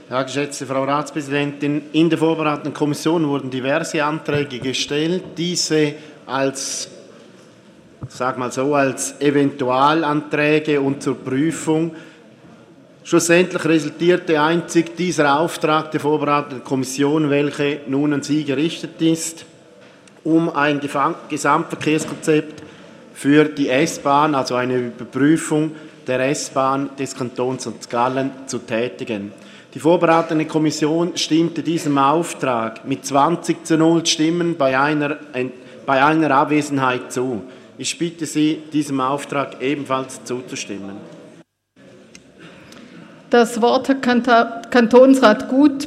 Ja, geschätzte Frau Ratspräsidentin, in der vorbereitenden Kommission wurden diverse Anträge gestellt. Diese als Eventualanträge und zur Prüfung. Schlussendlich resultierte einzig dieser Auftrag der vorbereitenden Kommission, welche nun an Sie gerichtet ist, um ein Gesamtverkehrskonzept für die S-Bahn, also eine Überprüfung der S-Bahn des Kantons St. Gallen zu tätigen. Die vorbereitende Kommission stimmte diesem Auftrag mit 20:0 Stimmen bei einer Abwesenheit zu. Ich bitte Sie, diesem Auftrag ebenfalls zuzustimmen. Das Wort hat Kantonsrat Gut,